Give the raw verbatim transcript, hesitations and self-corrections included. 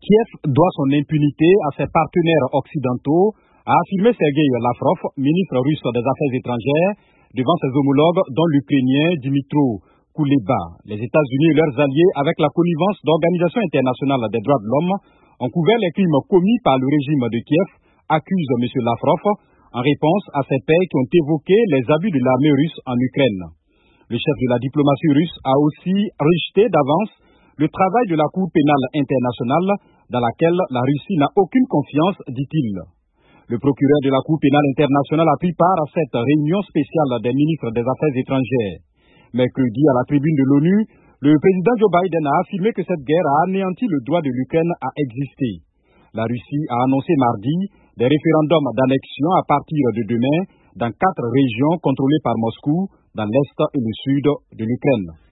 Kiev doit son impunité à ses partenaires occidentaux, a affirmé Sergei Lavrov, ministre russe des Affaires étrangères, devant ses homologues dont l'Ukrainien Dmytro Kuleba. Les États-Unis et leurs alliés, avec la connivence d'organisations internationales des droits de l'homme, ont couvert les crimes commis par le régime de Kiev, accuse M. Lavrov, en réponse à ces pays qui ont évoqué les abus de l'armée russe en Ukraine. Le chef de la diplomatie russe a aussi rejeté d'avance le travail de la Cour pénale internationale dans laquelle la Russie n'a aucune confiance, dit-il. Le procureur de la Cour pénale internationale a pris part à cette réunion spéciale des ministres des Affaires étrangères. Mercredi, à la tribune de l'ONU, le président Joe Biden a affirmé que cette guerre a anéanti le droit de l'Ukraine à exister. La Russie a annoncé mardi des référendums d'annexion à partir de demain dans quatre régions contrôlées par Moscou, dans l'est et le sud de l'Ukraine.